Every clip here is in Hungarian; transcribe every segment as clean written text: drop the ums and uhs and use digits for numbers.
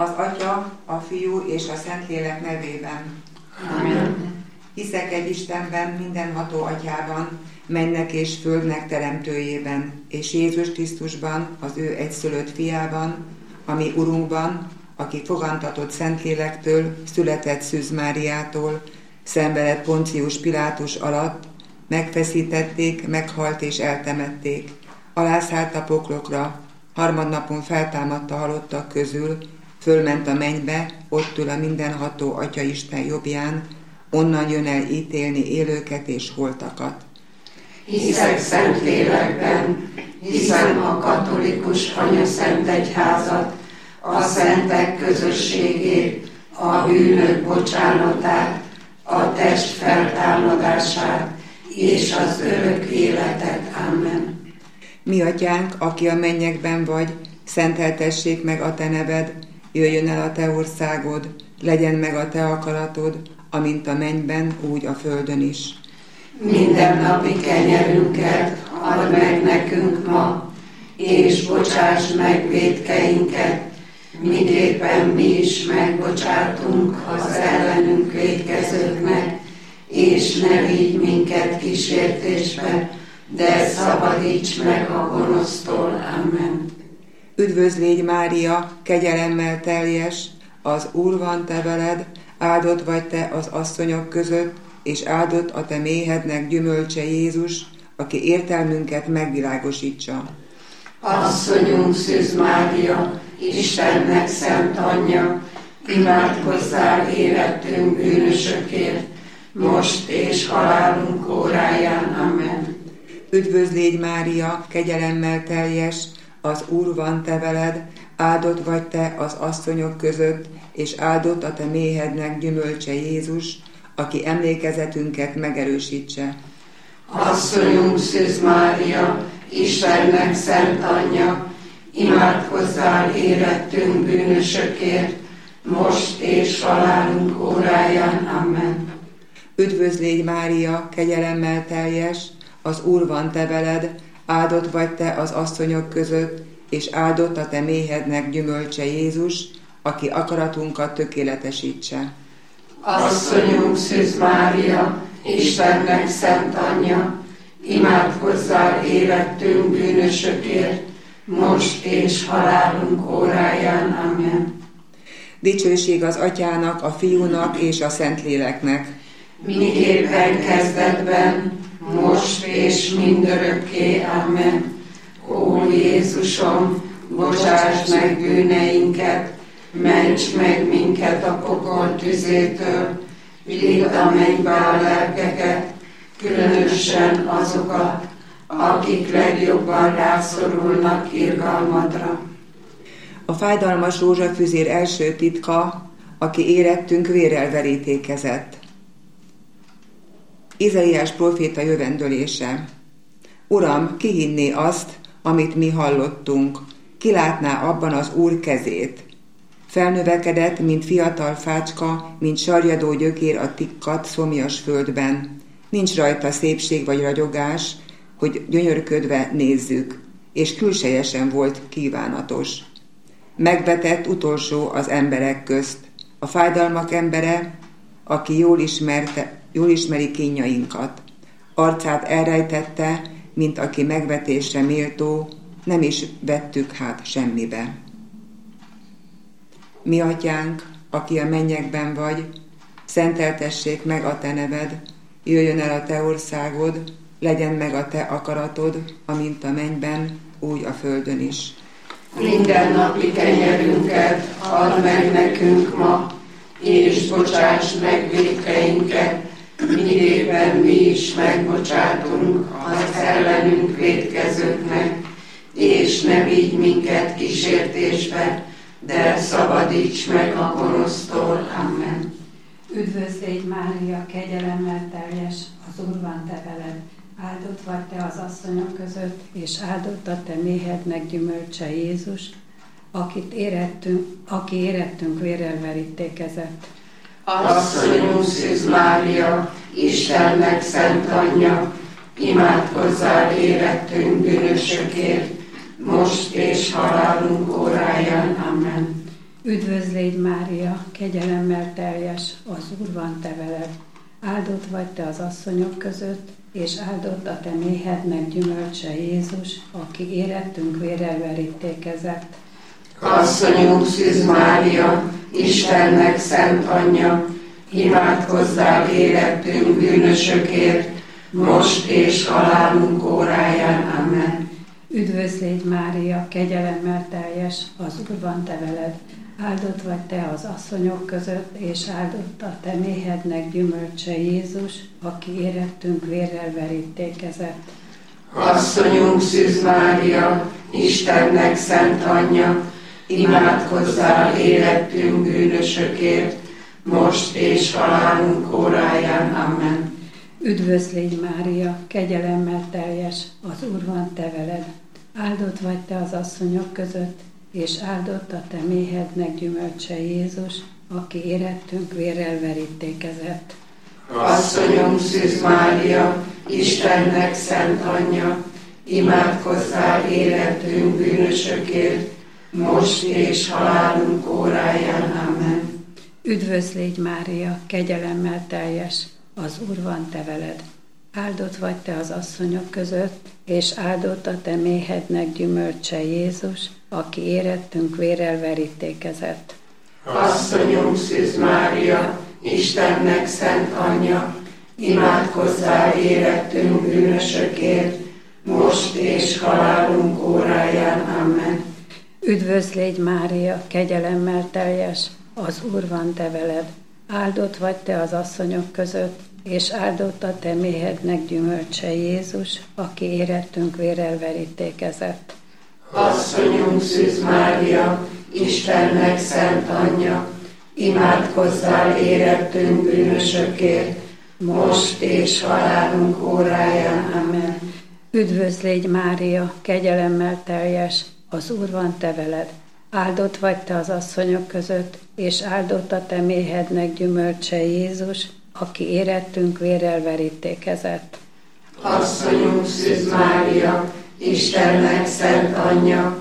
Az Atya, a Fiú és a Szentlélek nevében. Amen. Hiszek egy Istenben, mindenható Atyában, mennek és földnek teremtőjében, és Jézus Krisztusban, az ő egyszülött fiában, ami Urunkban, aki fogantatott Szentlélektől, született Szűz Máriától, szenvedett Poncius Pilátus alatt, megfeszítették, meghalt és eltemették. Alászállt a poklokra, harmadnapon feltámadt a halottak közül, fölment a mennybe, ott ül a mindenható Atya Isten jobbján, onnan jön el ítélni élőket és holtakat. Hiszek Szentlélekben, hiszem a katolikus anyaszent egyházat, a szentek közösségét, a bűnök bocsánatát, a test feltámadását és az örök életet. Amen. Mi Atyánk, aki a mennyekben vagy, szenteltessék meg a te neved, jöjjön el a te országod, legyen meg a te akaratod, amint a mennyben, úgy a földön is. Mindennapi kenyerünket add meg nekünk ma, és bocsáss meg vétkeinket, miképpen mi is megbocsátunk az ellenünk vétkezőknek, és ne vigy minket kísértésbe, de szabadíts meg a gonosztól. Amen. Üdvözl légy Mária, kegyelemmel teljes, az Úr van te veled, áldott vagy te az asszonyok között, és áldott a te méhednek gyümölcse Jézus, aki értelmünket megvilágosítsa. Asszonyunk Szűz Mária, Istennek szent anyja, imádkozzál érettünk bűnösökért, most és halálunk óráján. Amen. Üdvözl légy Mária, kegyelemmel teljes, az Úr van te veled, áldott vagy te az asszonyok között, és áldott a te méhednek gyümölcse Jézus, aki emlékezetünket megerősítse. Asszonyunk Szűz Mária, Istennek szent anyja, imádkozzál érettünk bűnösökért, most és halálunk óráján. Amen. Üdvözl légy Mária, kegyelemmel teljes, az Úr van te veled, áldott vagy te az asszonyok között, és áldott a te méhednek gyümölcse Jézus, aki akaratunkat tökéletesítse. Asszonyunk Szűz Mária, Istennek szent anyja, imádkozzál érettünk bűnösökért, most és halálunk óráján. Amen. Dicsőség az Atyának, a Fiúnak és a Szentléleknek. Miképpen kezdetben, most és mindörökké. Amen. Ó Jézusom, bocsáss meg bűneinket, ments meg minket a pokol tüzétől, vidd a mennybe a lelkeket, különösen azokat, akik legjobban rászorulnak irgalmadra. A fájdalmas rózsafüzér első titka, aki érettünk vérrel verítékezett. Izaiás próféta jövendölése. Uram, ki hinné azt, amit mi hallottunk? Ki látná abban az Úr kezét? Felnövekedett, mint fiatal fácska, mint sarjadó gyökér a tikkat szomjas földben. Nincs rajta szépség vagy ragyogás, hogy gyönyörködve nézzük, és külsejesen volt kívánatos. Megvetett utolsó az emberek közt, a fájdalmak embere, aki jól ismeri kínjainkat. Arcát elrejtette, mint aki megvetésre méltó, nem is vettük hát semmibe. Mi Atyánk, aki a mennyekben vagy, szenteltessék meg a te neved, jöjjön el a te országod, legyen meg a te akaratod, amint a mennyben, úgy a földön is. Mindennapi kenyerünket add meg nekünk ma, és bocsáss meg vétkeinket, miképpen mi is megbocsátunk az ellenünk vétkezőknek, és ne vigy minket kísértésbe, de szabadíts meg a gonosztól. Amen. Üdvözl légy Mária, kegyelemmel teljes, az Úr van te veled, áldott vagy te az asszonyok között, és áldott a te méhednek gyümölcse Jézus, aki érettünk vérrel verítékezett. Asszonyunk Szűz Mária, Istennek szent anyja, imádkozzál érettünk bűnösökért, most és halálunk óráján. Amen. Üdvözl légy Mária, kegyelemmel teljes, az Úr van te veled. Áldott vagy te az asszonyok között, és áldott a te méhednek gyümölcse Jézus, aki érettünk vérrel verítékezett. Asszonyunk Szűz Mária, Istennek szent anyja, imádkozzál érettünk bűnösökért, most és halálunk óráján. Amen. Üdvözl légy Mária, kegyelemmel teljes, az Úr van te veled. Áldott vagy te az asszonyok között, és áldott a te méhednek gyümölcse Jézus, aki érettünk vérrel verítékezett. Asszonyunk Szűz Mária, Istennek szent anyja, imádkozzál érettünk bűnösökért, most és halálunk óráján. Amen. Üdvözl légy Mária, kegyelemmel teljes, az Úr van te veled. Áldott vagy te az asszonyok között, és áldott a te méhednek gyümölcse Jézus, aki érettünk vérrel verítékezett. Asszonyunk Szűz Mária, Istennek szent anyja, imádkozzál érettünk bűnösökért, most és halálunk óráján. Amen. Üdvözl légy Mária, kegyelemmel teljes, az Úr van te veled. Áldott vagy te az asszonyok között, és áldott a te méhednek gyümölcse Jézus, aki érettünk vérrel verítékezett. Asszonyunk Szűz Mária, Istennek szent anyja, imádkozzál érettünk bűnösökért, most és halálunk óráján. Amen. Üdvözl légy Mária, kegyelemmel teljes, az Úr van te veled. Áldott vagy te az asszonyok között, és áldott a te méhednek gyümölcse Jézus, aki érettünk vérrel verítékezett. Asszonyunk Szűz Mária, Istennek szent anyja, imádkozzál érettünk bűnösökért, most és halálunk óráján. Amen. Üdvözl légy Mária, kegyelemmel teljes, az Úr van te veled. Áldott vagy te az asszonyok között, és áldott a te méhednek gyümölcse Jézus, aki érettünk vérrel verítékezett. Asszonyunk Szűz Mária, Istennek szent anyja,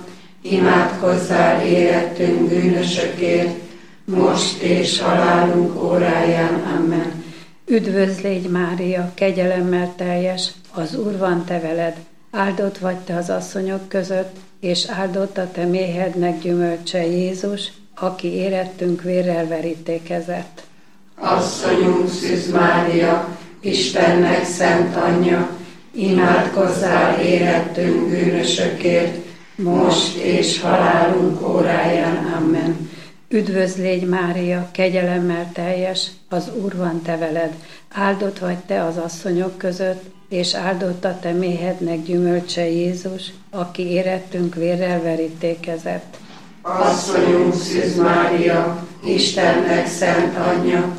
imádkozzál érettünk bűnösökért, most és halálunk óráján. Amen. Üdvözl légy Mária, kegyelemmel teljes, az Úr van te veled. Áldott vagy te az asszonyok között, és áldott a te méhednek gyümölcse Jézus, aki érettünk vérrel verítékezett. Asszonyunk Szűz Mária, Istennek szent anyja, imádkozzál érettünk bűnösökért, most és halálunk óráján. Amen. Üdvözl légy Mária, kegyelemmel teljes, az Úr van te veled. Áldott vagy te az asszonyok között, és áldott a te méhednek gyümölcse Jézus, aki érettünk vérrel verítékezett. Asszonyunk Szűz Mária, Istennek szent anyja,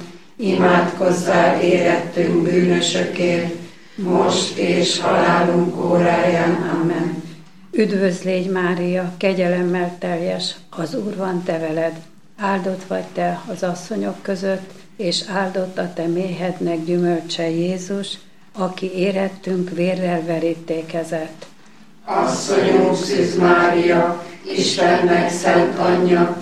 imádkozzál érettünk bűnösökért, most és halálunk óráján. Amen. Üdvözl légy Mária, kegyelemmel teljes, az Úr van te veled. Áldott vagy te az asszonyok között, és áldott a te méhednek gyümölcse Jézus, aki érettünk vérrel verítékezett. Asszonyunk Szűz Mária, Istennek szent anyja,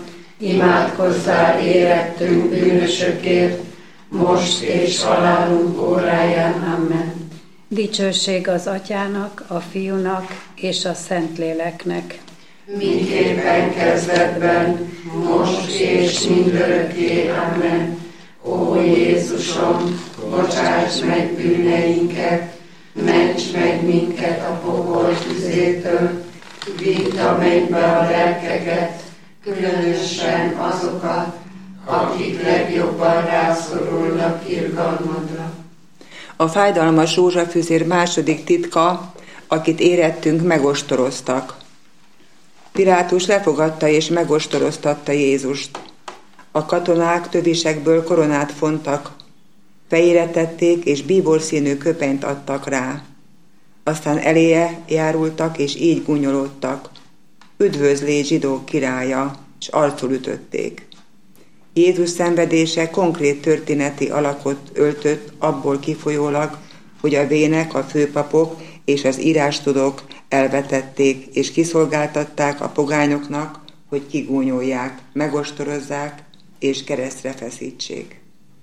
imádkozzál érettünk bűnösökért, most és halálunk óráján. Amen. Dicsőség az Atyának, a Fiúnak és a Szentléleknek. Mindképpen kezdetben, most és mindörökké. Amen. Ó Jézusom, bocsáss meg bűneinket, ments meg minket a pokol tüzétől, vidd a mennybe a lelkeket, különösen azokat, akik legjobban rászorulnak irgalmadra. A fájdalmas rózsafüzér második titka, akit érettünk, megostoroztak. Pilátus lefogadta és megostoroztatta Jézust. A katonák tövisekből koronát fontak, fejére tették és bíborszínű köpenyt adtak rá. Aztán eléje járultak és így gúnyolódtak. Üdvözlégy zsidók királya, s arcul ütötték. Jézus szenvedése konkrét történeti alakot öltött abból kifolyólag, hogy a vének, a főpapok és az írástudók elvetették és kiszolgáltatták a pogányoknak, hogy kigúnyolják, megostorozzák és keresztre feszítsék.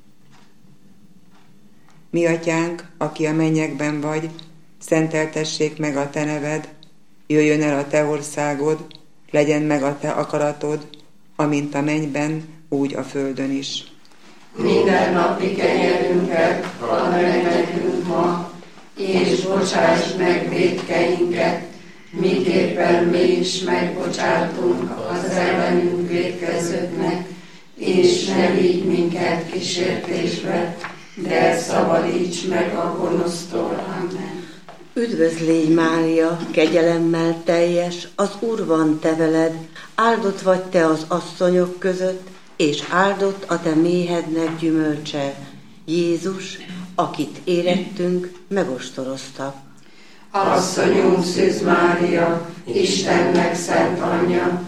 Mi atyánk, aki a mennyekben vagy, szenteltessék meg a te neved, jöjjön el a te országod, legyen meg a te akaratod, amint a mennyben, úgy a földön is. Minden napi kenyerünket add meg nekünk ma, és bocsáss meg vétkeinket, miképpen mi is megbocsátunk az ellenünk vétkezőknek, és ne vigy minket kísértésbe, de szabadíts meg a gonosztól. Amen. Üdvözlégy Mária, kegyelemmel teljes, az Úr van te veled, áldott vagy te az asszonyok között, és áldott a te méhednek gyümölcse. Jézus, akit érettünk, megostoroztak. Asszonyunk Szűz Mária, Istennek szent anyja,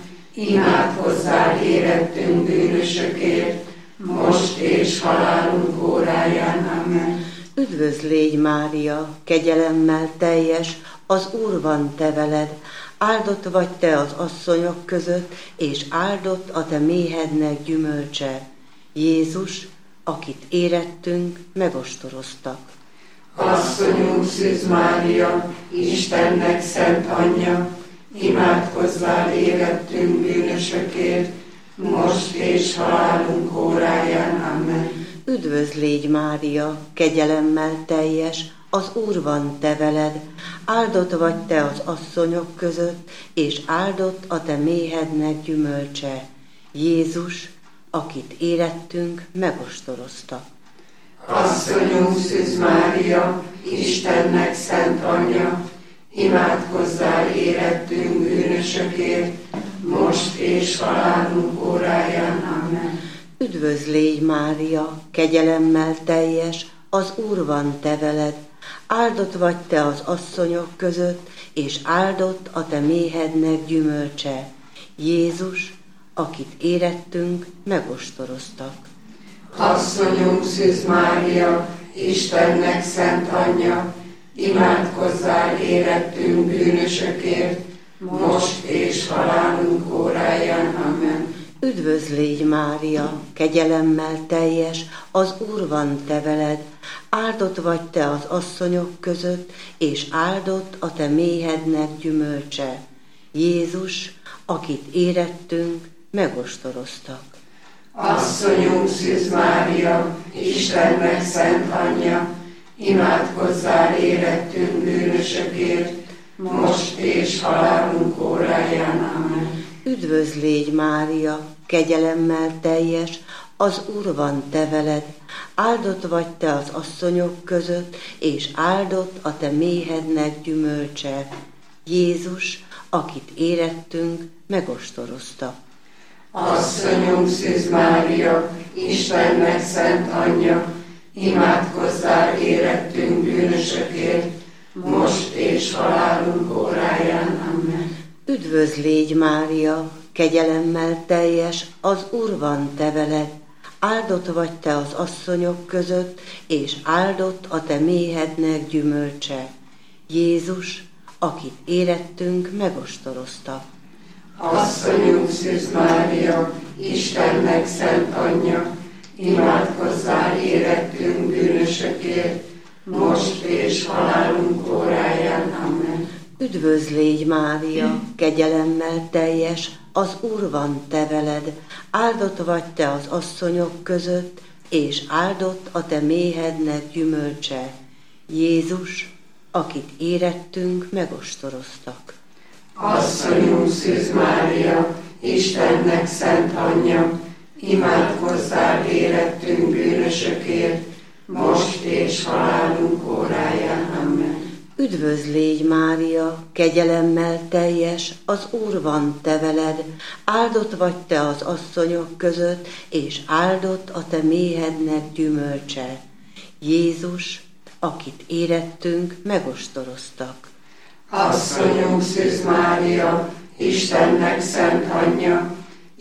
imádkozzál érettünk bűnösökért, most és halálunk óráján. Amen. Üdvözlégy Mária, kegyelemmel teljes, az Úr van te veled, áldott vagy te az asszonyok között, és áldott a te méhednek gyümölcse. Jézus, akit érettünk, megostoroztak. Asszonyunk Szűz Mária, Istennek szent anyja, imádkozzál érettünk bűnösökért, most és halálunk óráján. Amen. Üdvözlégy Mária, kegyelemmel teljes, az Úr van te veled, áldott vagy te az asszonyok között, és áldott a te méhednek gyümölcse. Jézus, akit érettünk, megostoroztak. Asszonyunk Szűz Mária, Istennek szent anyja, imádkozzál érettünk bűnösökért, most és halálunk óráján. Amen. Üdvözlégy Mária, kegyelemmel teljes, az Úr van te veled, áldott vagy te az asszonyok között, és áldott a te méhednek gyümölcse. Jézus, akit érettünk, megostoroztak. Asszonyunk Szűz Mária, Istennek szent anyja, imádkozzál érettünk bűnösökért, most és halálunk óráján. Amen. Üdvözlégy Mária, kegyelemmel teljes, az Úr van te veled, áldott vagy te az asszonyok között, és áldott a te méhednek gyümölcse. Jézus, akit érettünk, megostoroztak. Asszonyunk Szűz Mária, Istennek szent anyja, imádkozzál érettünk bűnösökért, most és halálunk óráján. Amen. Üdvözlégy Mária, kegyelemmel teljes, az Úr van te veled, áldott vagy te az asszonyok között, és áldott a te méhednek gyümölcse. Jézus, akit érettünk, megostoroztak. Asszonyunk Szűz Mária, Istennek szent anyja, imádkozzál érettünk bűnösökért, most és halálunk óráján. Amen. Üdvözlégy Mária, kegyelemmel teljes, az Úr van te veled, áldott vagy te az asszonyok között, és áldott a te méhednek gyümölcse. Jézus, akit érettünk, megostoroztak. Asszonyunk Szűz Mária, Istennek szent anyja, imádkozzál érettünk bűnösökért, most és halálunk óráján. Amen. Üdvözlégy Mária, kegyelemmel teljes, az Úr van te veled, áldott vagy te az asszonyok között, és áldott a te méhednek gyümölcse. Jézus, akit érettünk, megostoroztak. Asszonyunk Szűz Mária, Istennek szent anyja, imádkozzál érettünk bűnösökért, most és halálunk óráján. Amen. Üdvözlégy Mária, kegyelemmel teljes, az Úr van te veled, áldott vagy te az asszonyok között, és áldott a te méhednek gyümölcse. Jézus, akit érettünk, megostoroztak. Asszonyunk Szűz Mária, Istennek szent anyja,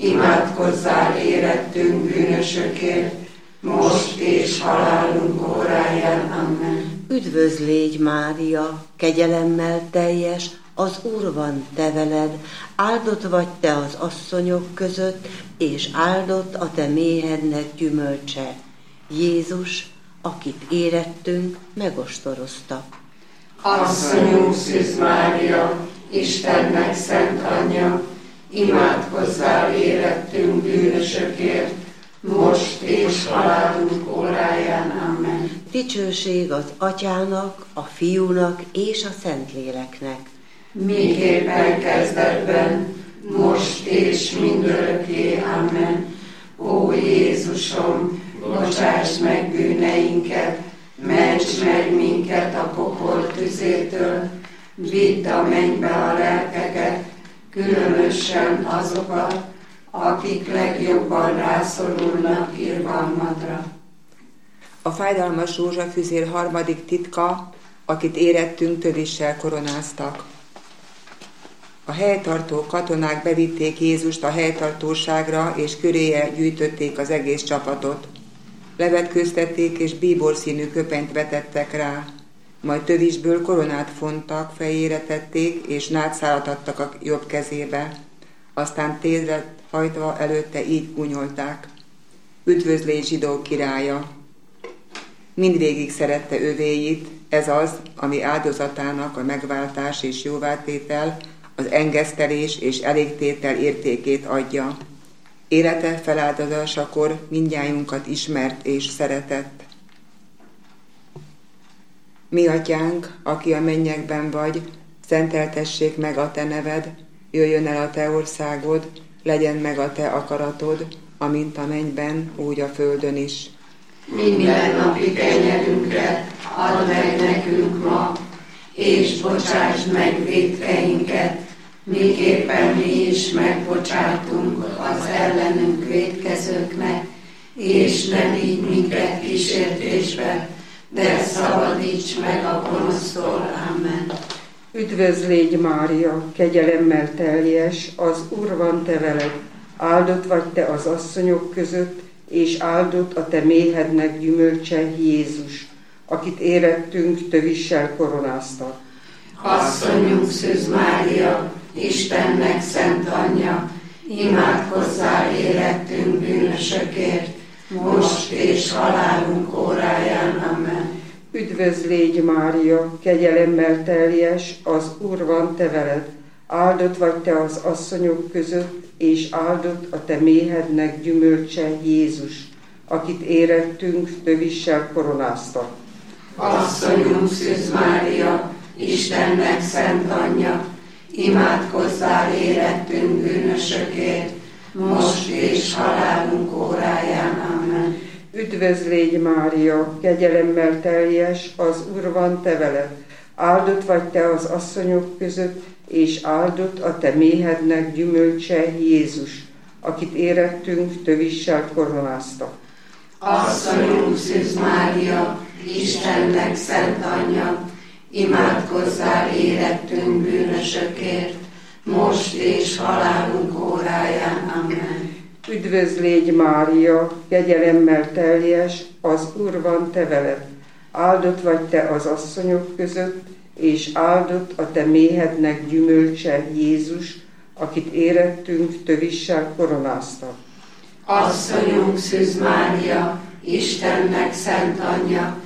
imádkozzál érettünk bűnösökért, most és halálunk óráján. Amen. Üdvözlégy Mária, kegyelemmel teljes, az Úr van te veled, áldott vagy te az asszonyok között, és áldott a te méhednek gyümölcse. Jézus, akit érettünk, megostorozta. Asszonyunk Szűz Mária, Istennek szent anyja, imádkozzál érettünk bűnösökért, most és halálunk óráján. Amen. Dicsőség az Atyának, a Fiúnak és a Szentléleknek. Miképpen kezdetben, most és mindörökké. Amen. Ó Jézusom, bocsáss meg bűneinket, ments meg minket a pokol tüzétől, vidd a mennybe a lelkeket, különösen azokat, akik legjobban rászorulnak irgalmadra. A fájdalmas rózsafüzér harmadik titka, akit érettünk tövissel koronáztak. A helytartó katonák bevitték Jézust a helytartóságra, és köréje gyűjtötték az egész csapatot. Levetkőztették, és bíborszínű köpenyt vetettek rá. Majd tövisből koronát fontak, fejére tették, és nádszálat adtak a jobb kezébe. Aztán térdre hajtva előtte így gúnyolták: üdvözlégy zsidó királya! Mindvégig szerette övéit, ez az, ami áldozatának a megváltás és jóvátétel, az engesztelés és elégtétel értékét adja. Élete feláldozásakor mindnyájunkat ismert és szeretett. Mi atyánk, aki a mennyekben vagy, szenteltessék meg a te neved, jöjjön el a te országod, legyen meg a te akaratod, amint a mennyben, úgy a földön is. Minden napi kenyerünket add meg nekünk ma, és bocsásd meg vétkeinket, miképpen mi is megbocsátunk az ellenünk vétkezőknek, és ne vigy minket kísértésbe, de szabadíts meg a gonosztól. Amen. Üdvözlégy Mária, kegyelemmel teljes, az Úr van te veled, áldott vagy te az asszonyok között, és áldott a te méhednek gyümölcse, Jézus, akit érettünk tövissel koronáztak. Asszonyunk Szűz Mária, Istennek szent anyja, imádkozzál érettünk bűnösökért, most és halálunk óráján. Amen. Üdvözlégy Mária, kegyelemmel teljes, az Úr van te veled, áldott vagy te az asszonyok között, és áldott a te méhednek gyümölcse, Jézus, akit érettünk tövissel koronáztak. Asszonyunk Szűz Mária, Istennek szent anyja, imádkozzál érettünk bűnösökért, most és halálunk óráján. Amen. Üdvözlégy Mária, kegyelemmel teljes, az Úr van te veled, áldott vagy te az asszonyok között, és áldott a te méhednek gyümölcse, Jézus, akit érettünk tövissel koronáztak. Asszonyunk Szűz Mária, Istennek szent anyja, imádkozzál érettünk bűnösökért, most és halálunk óráján. Amen. Üdvözlégy Mária, kegyelemmel teljes, az Úr van te veled, áldott vagy te az asszonyok között, és áldott a te méhednek gyümölcse, Jézus, akit érettünk tövissel koronáztak. Asszonyunk Szűz Mária, Istennek szent anyja,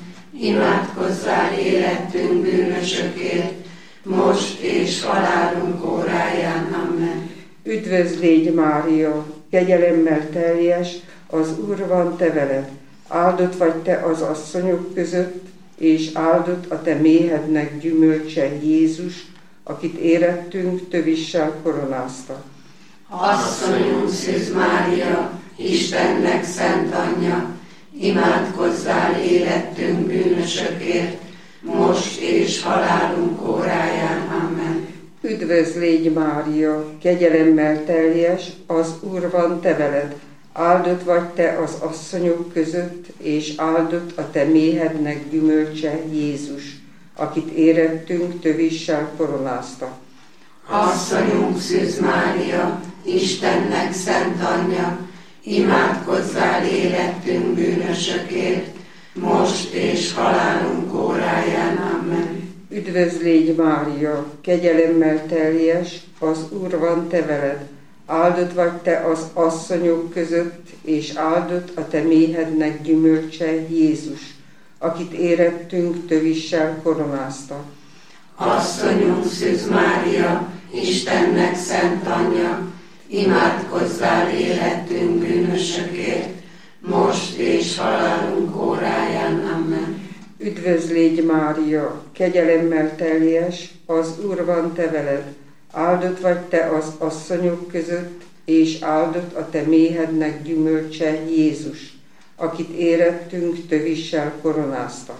imádkozzál érettünk bűnösökért, most és halálunk óráján. Amen. Üdvözlégy Mária, kegyelemmel teljes, az Úr van te veled, áldott vagy te az asszonyok között, és áldott a te méhednek gyümölcse, Jézus, akit érettünk tövissel koronáztak. Asszonyunk Szűz Mária, Istennek szent anyja, imádkozzál érettünk bűnösökért, most és halálunk óráján. Amen. Üdvözlégy Mária, kegyelemmel teljes, az Úr van te veled, áldott vagy te az asszonyok között, és áldott a te méhednek gyümölcse, Jézus, akit érettünk tövissel koronáztak. Asszonyunk Szűz Mária, Istennek szent anyja, imádkozzál érettünk bűnösökért, most és halálunk óráján. Amen. Üdvözlégy Mária, kegyelemmel teljes, az Úr van te veled, áldott vagy te az asszonyok között, és áldott a te méhednek gyümölcse, Jézus, akit érettünk tövissel koronázta. Asszonyunk Szűz Mária, Istennek szent anyja, imádkozzál életünk bűnösökért, most és halálunk óráján. Amen. Üdvözlégy Mária, kegyelemmel teljes, az Úr van te veled, áldott vagy te az asszonyok között, és áldott a te méhednek gyümölcse, Jézus, akit érettünk tövissel koronázta.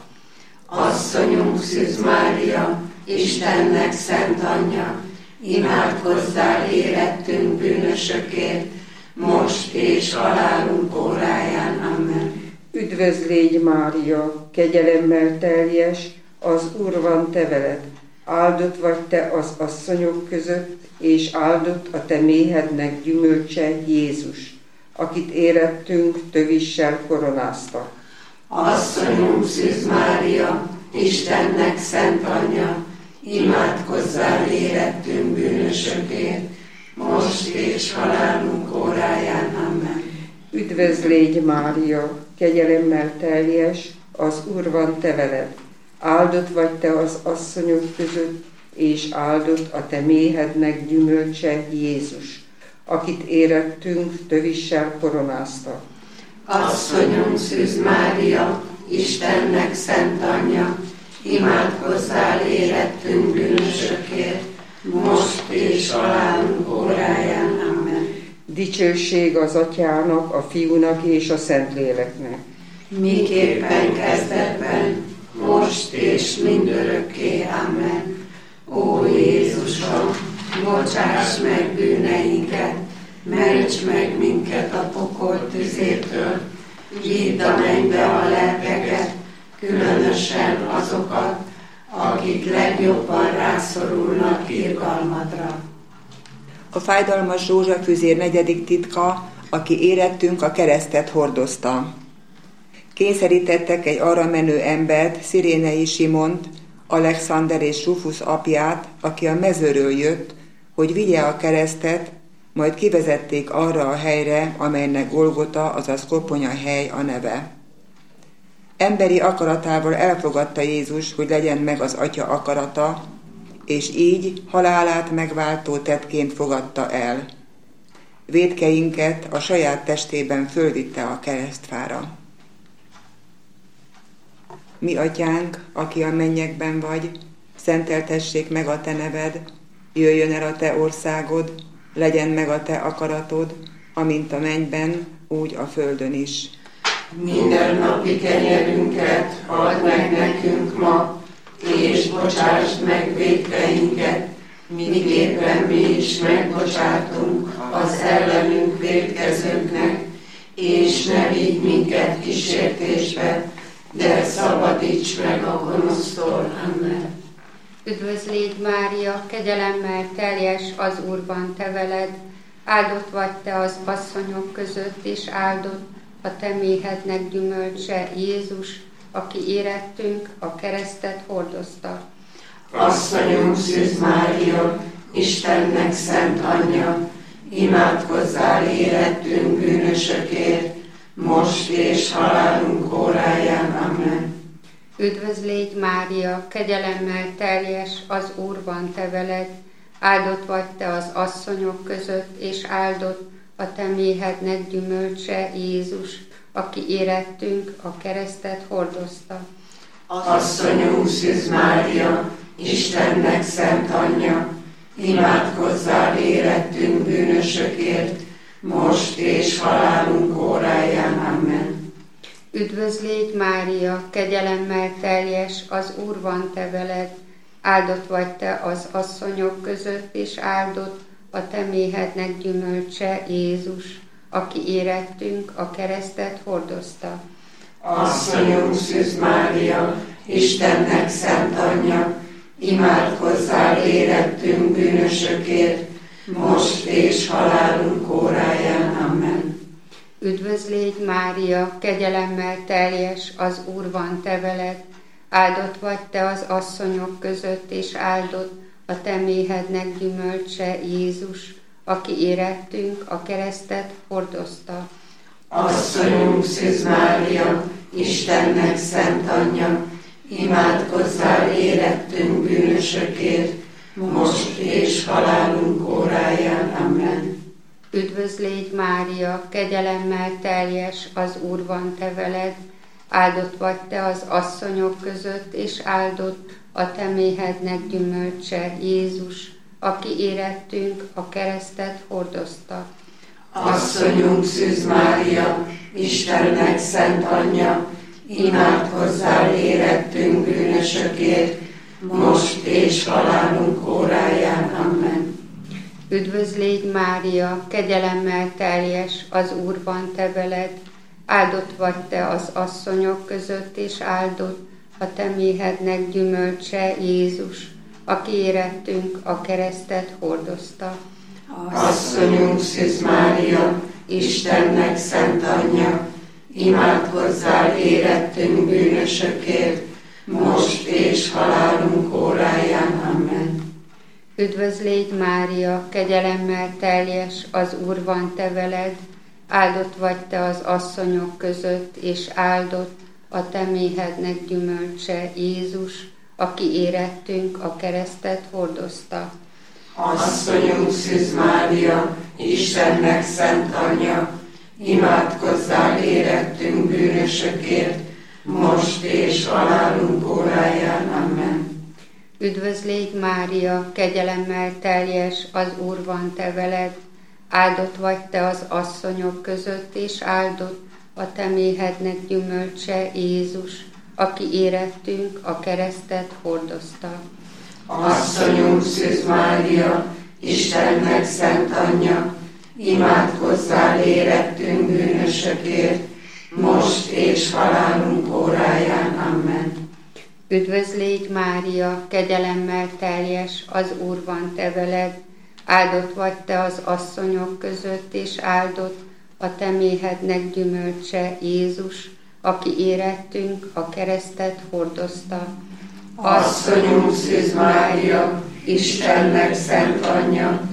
Asszonyunk Szűz Mária, Istennek szent anyja, imádkozzál érettünk bűnösökért, most és halálunk óráján. Amen. Üdvözlégy Mária, kegyelemmel teljes, az Úr van te veled, áldott vagy te az asszonyok között, és áldott a te méhednek gyümölcse, Jézus, akit érettünk tövissel koronázta. Asszonyunk Szűz Mária, Istennek szent anyja, imádkozzál érettünk bűnösökért, most és halálunk óráján. Amen. Üdvözlégy Mária, kegyelemmel teljes, az Úr van te veled, áldott vagy te az asszonyok között, és áldott a te méhednek gyümölcse, Jézus, akit érettünk tövissel koronázta. Asszonyunk Szűz Mária, Istennek szent anyja, imádkozzál érettünk bűnösökért, most és halálunk óráján. Amen. Dicsőség az Atyának, a Fiúnak és a Szentléleknek. Miképpen kezdetben, most és mindörökké. Amen. Ó Jézusom, bocsáss meg bűneinket, ments meg minket a pokol tüzétől, vidd a mennybe a lelkeket, különösen azokat, akik legjobban rászorulnak irgalmadra. A fájdalmas rózsafüzér 4. titka, aki érettünk a keresztet hordozta. Kényszerítettek egy arra menő embert, Szirénei Simont, Alexander és Rufus apját, aki a mezőről jött, hogy vigye a keresztet, majd kivezették arra a helyre, amelynek Golgota, azaz koponyahely a neve. Emberi akaratával elfogadta Jézus, hogy legyen meg az Atya akarata, és így halálát megváltó tettként fogadta el. Vétkeinket a saját testében fölvitte a keresztfára. Mi Atyánk, aki a mennyekben vagy, szenteltessék meg a te neved, jöjjön el a te országod, legyen meg a te akaratod, amint a mennyben, úgy a földön is. Mindennapi kenyerünket add meg nekünk ma, és bocsásd meg vétkeinket, miképpen mi is megbocsátunk az ellenünk vétkezőknek, és ne vigy minket kísértésbe, de szabadíts meg a gonosztól. Amen. Üdvözlégy Mária, kegyelemmel teljes, az Úr van te veled, áldott vagy te az asszonyok között, és áldott a te méhednek gyümölcse, Jézus, aki érettünk a keresztet hordozta. Asszonyunk Szűz Mária, Istennek szent anyja, imádkozzál érettünk bűnösökért, most és halálunk óráján. Amen. Üdvözlégy Mária, kegyelemmel teljes, az Úr van te veled, áldott vagy te az asszonyok között, és áldott a te méhednek gyümölcse, Jézus, aki érettünk a keresztet hordozta. Asszonyunk Szűz Mária, Istennek szent anyja, imádkozzál érettünk bűnösökért, most és halálunk óráján. Amen. Üdvözlégy Mária, kegyelemmel teljes, az Úr van te veled, áldott vagy te az asszonyok között, és áldott a te méhednek gyümölcse, Jézus, aki érettünk a keresztet hordozta. Asszonyunk Szűz Mária, Istennek szent anyja, imádkozzál érettünk bűnösökért, most és halálunk óráján. Amen. Üdvözlégy Mária, kegyelemmel teljes, az Úr van te veled, Áldott vagy te az asszonyok között, és áldott a te méhednek gyümölcse, Jézus, aki érettünk a keresztet hordozta. Asszonyunk Szűz Mária, Istennek szent anyja, imádkozzál érettünk bűnösökért, most és halálunk óráján. Amen. Üdvözlégy Mária, kegyelemmel teljes, az Úr van te veled, áldott vagy te az asszonyok között, és áldott a te méhednek gyümölcse, Jézus, aki érettünk a keresztet hordozta. Asszonyunk Szűz Mária, Istennek szent anyja, imádkozzál érettünk bűnösökért, most és halálunk óráján. Amen. Üdvözlégy Mária, kegyelemmel teljes, az Úr van te veled, áldott vagy te az asszonyok között, és áldott a te méhednek gyümölcse, Jézus, aki érettünk a keresztet hordozta. Asszonyunk Szűz Mária, Istennek szent anyja, imádkozzál érettünk bűnösökért, most és halálunk óráján. Amen. Üdvözlégy Mária, kegyelemmel teljes, az Úr van te veled, áldott vagy te az asszonyok között, és áldott a te méhednek gyümölcse, Jézus, aki érettünk a keresztet hordozta. Asszonyunk Szűz Mária, Istennek szent anyja, imádkozzál érettünk bűnösökért, most és halálunk óráján. Amen. Üdvözlégy Mária, kegyelemmel teljes, az Úr van te veled, áldott vagy te az asszonyok között, és áldott a te méhednek gyümölcse, Jézus, aki érettünk a keresztet hordozta. Asszonyunk Szűz Mária, Istennek szent anyja, imádkozzál érettünk bűnösökért, most és halálunk óráján. Amen. Üdvözlégy Mária, kegyelemmel teljes, az Úr van te veled, áldott vagy te az asszonyok között, és áldott a te méhednek gyümölcse, Jézus, aki érettünk a keresztet hordozta. Asszonyunk Szűz Mária, Istennek szent anyja,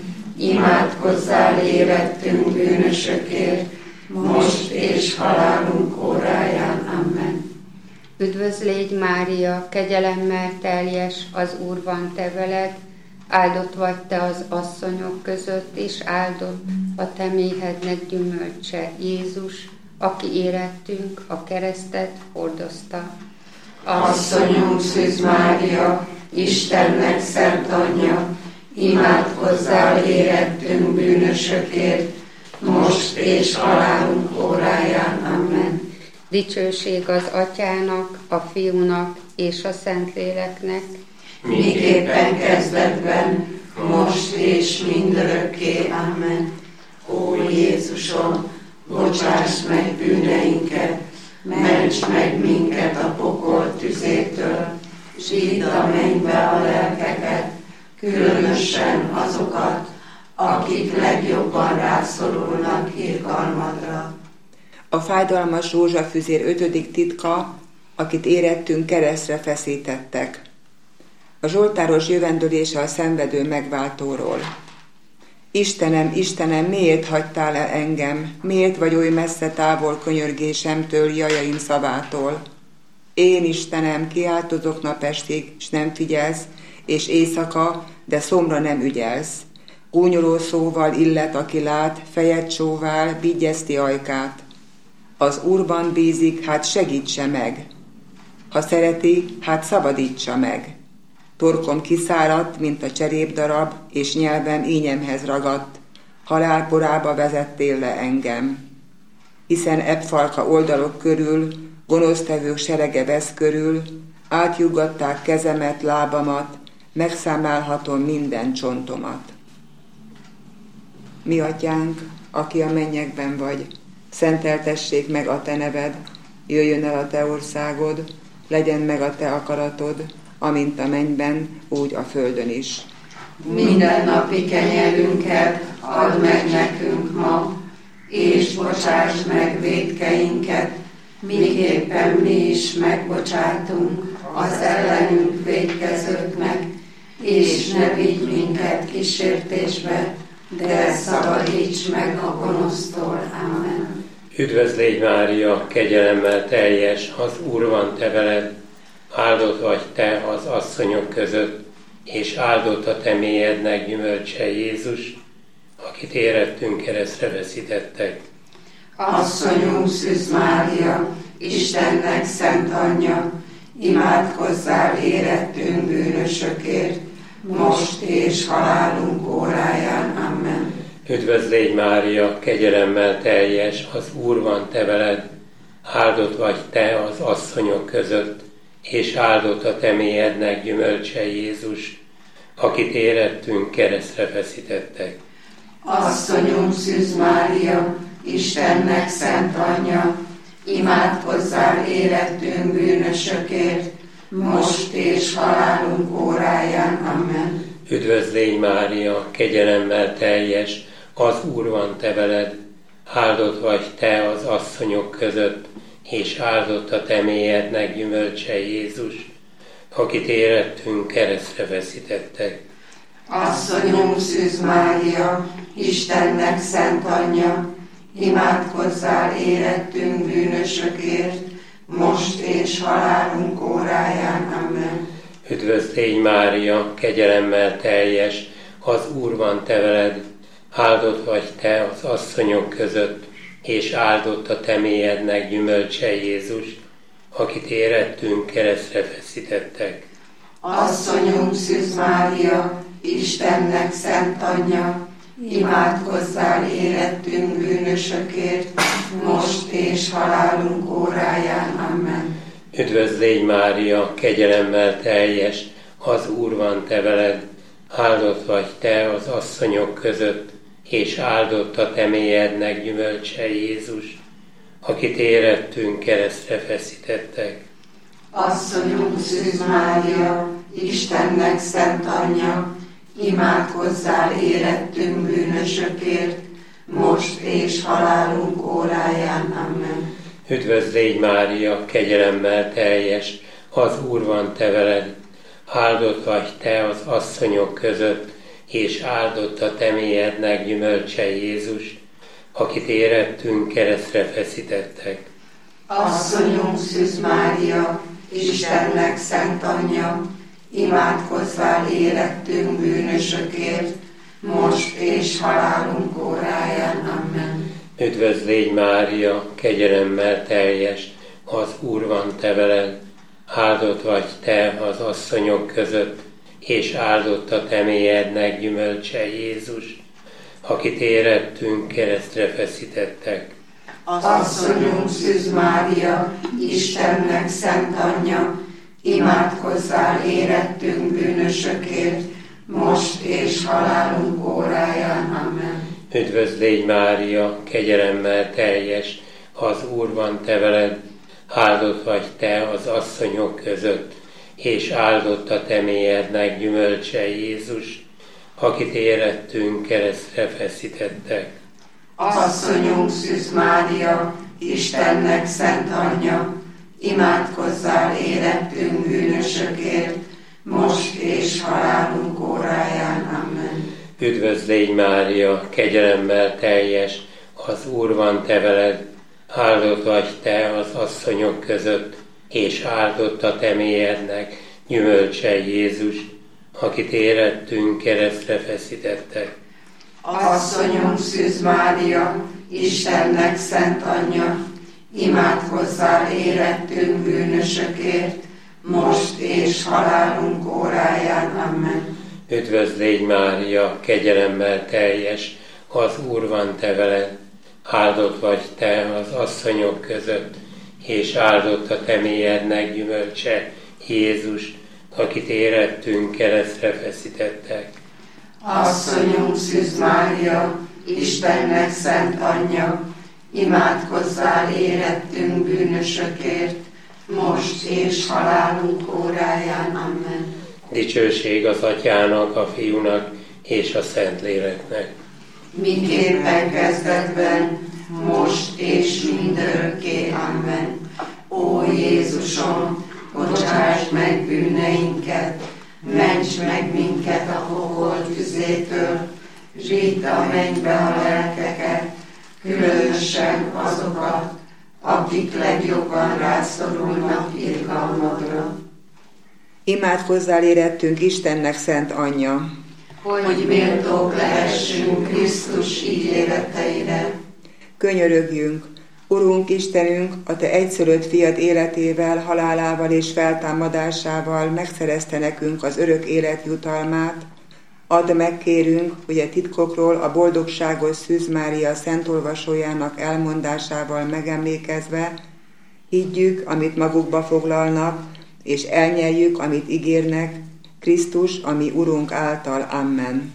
imádkozzál érettünk bűnösökért, most és halálunk óráján. Amen. Üdvözlégy Mária, kegyelemmel teljes, az Úr van te veled, áldott vagy te az asszonyok között, és áldott a te méhednek gyümölcse, Jézus, aki érettünk a keresztet hordozta. Asszonyunk Szűz Mária, Istennek szent anyja, imádkozzál érettünk bűnösökért, most és halálunk óráján. Amen. Dicsőség az Atyának, a Fiúnak és a Szentléleknek, miképpen kezdetben, most és mindörökké. Amen. Ó Jézusom, bocsáss meg bűneinket, ments meg minket a pokol tüzétől, s vidd a mennybe a lelkeket, különösen azokat, akik legjobban rászorulnak irgalmadra. A fájdalmas rózsafüzér 5. titka, akit érettünk keresztre feszítettek. A zsoltáros jövendölése a szenvedő megváltóról. Istenem, Istenem, miért hagytál el engem? Miért vagy oly messze távol könyörgésemtől, jajaim szavától? Én, Istenem, kiáltozok napestig, s nem figyelsz, és éjszaka, de szomra nem ügyelsz. Gúnyoló szóval illet, aki lát, fejet csóvál, vigyezti ajkát. Az Úrban bízik, hát segítse meg. Ha szereti, hát szabadítsa meg. Torkom kiszáradt, mint a cserépdarab, és nyelvem ínyemhez ragadt. Halálporába vezettél le engem. Hiszen ebbfalka oldalok körül, gonosztevők serege vesz körül, átjuggatták kezemet, lábamat, megszámálhatom minden csontomat. Mi atyánk, aki a mennyekben vagy, szenteltessék meg a te neved, jöjjön el a te országod, legyen meg a te akaratod, amint a mennyben, úgy a földön is. Mindennapi kenyerünket add meg nekünk ma, és bocsáss meg vétkeinket, miképpen mi is megbocsátunk az ellenünk vétkezőknek, és ne vigy minket kísértésbe, de szabadíts meg a gonosztól. Amen. Üdvözlégy Mária, kegyelemmel teljes, az Úr van te veled, áldott vagy te az asszonyok között, és áldott a te mélyednek gyümölcse Jézus, akit érettünk keresztre veszítettek. Asszonyunk Szűz Mária, Istennek szent anyja, imádkozzál érettünk bűnösökért, most és halálunk óráján. Amen. Üdvözlégy Mária, kegyelemmel teljes, az Úr van te veled, áldott vagy te az asszonyok között, és áldott a te mélyednek gyümölcse Jézus, akit érettünk keresztre feszítettek. Asszonyunk Szűz Mária, Istennek szent anyja, imádkozzál érettünk bűnösökért, most és halálunk óráján. Amen. Üdvözlégy Mária, kegyelemmel teljes, az Úr van te veled, áldott vagy te az asszonyok között, és áldott a te mélyednek gyümölcse Jézus, akit érettünk keresztre veszítettek. Asszonyunk Szűz Mária, Istennek szent anyja, imádkozzál érettünk bűnösökért, most és halálunk óráján. Amen. Üdvözlégy Mária, kegyelemmel teljes, az Úr van te veled, áldott vagy te az asszonyok között, és áldott a te mélyednek gyümölcse Jézus, akit érettünk keresztre feszítettek. Asszonyunk Szűz Mária, Istennek szent anyja, imádkozzál érettünk bűnösökért, most és halálunk óráján. Amen. Üdvözlégy Mária, kegyelemmel teljes, az Úr van te veled, áldott vagy te az asszonyok között, és áldott a te mélyednek gyümölcse Jézus, akit érettünk keresztre feszítettek. Asszonyunk Szűz Mária, Istennek szent anyja, imádkozzál érettünk bűnösökért, most és halálunk óráján. Amen. Üdvözlégy Mária, kegyelemmel teljes, az Úr van te veled, áldott vagy te az asszonyok között, és áldott a te mélyednek gyümölcse Jézus, akit érettünk keresztre feszítettek. Asszonyunk Szűz Mária, Istennek szent anyja, imádkozzál érettünk bűnösökért, most és halálunk óráján. Amen. Üdvözlégy Mária, kegyelemmel teljes, az Úr van te veled, áldott vagy te az asszonyok között, és áldott a te mélyednek gyümölcse Jézus, akit érettünk keresztre feszítettek. Asszonyunk Szűz Mária, Istennek szent anyja, imádkozzál érettünk bűnösökért, most és halálunk óráján. Amen. Üdvözlégy Mária, kegyelemmel teljes, az Úr van te veled, áldott vagy te az asszonyok között, és áldott a te mélyednek gyümölcse Jézus, akit érettünk keresztre feszítettek. Asszonyunk Szűz Mária, Istennek szent anyja, imádkozzál érettünk bűnösökért, most és halálunk óráján. Amen. Üdvözlégy Mária, kegyelemmel teljes, az Úr van te veled, áldott vagy te az asszonyok között, és áldott a te mélyednek gyümölcse Jézus, akit érettünk keresztre feszítettek. Asszonyunk Szűz Mária, Istennek szent anyja, imádkozzál érettünk bűnösökért, most és halálunk óráján. Amen. Üdvözlégy Mária, kegyelemmel teljes, az Úr van te veled, áldott vagy te az asszonyok között, és áldott a te mélyednek gyümölcse Jézus, akit érettünk keresztre feszítettek. Asszonyunk Szűz Mária, Istennek szent anyja, imádkozzál érettünk bűnösökért, most és halálunk óráján. Amen. Dicsőség az Atyának, a Fiúnak és a Szentléleknek. Miképpen kezdetben, most és mindörökké. Amen. Ó Jézusom, bocsáss meg meg minket a pokol tüzétől, vidd a mennybe a lelkeket, különösen azokat, akik legjobban rászorulnak irgalmadra. Imádkozzál érettünk Istennek szent anyja, hogy méltók lehessünk Krisztus ígéreteire. Könyörögjünk, Urunk Istenünk, a Te egyszülött fiad életével, halálával és feltámadásával megszerezte nekünk az örök élet jutalmát. Add meg, kérünk, hogy a titkokról a boldogságos Szűz Mária szentolvasójának elmondásával megemlékezve higgyük, amit magukba foglalnak, és elnyeljük, amit ígérnek, Krisztus, ami Urunk által. Amen.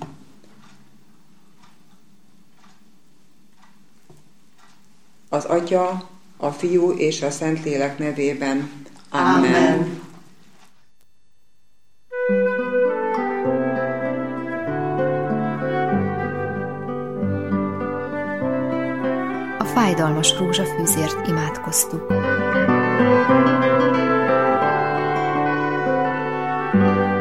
Az Atya, a Fiú és a Szentlélek nevében. Amen. A fájdalmas rózsafűzért imádkoztuk.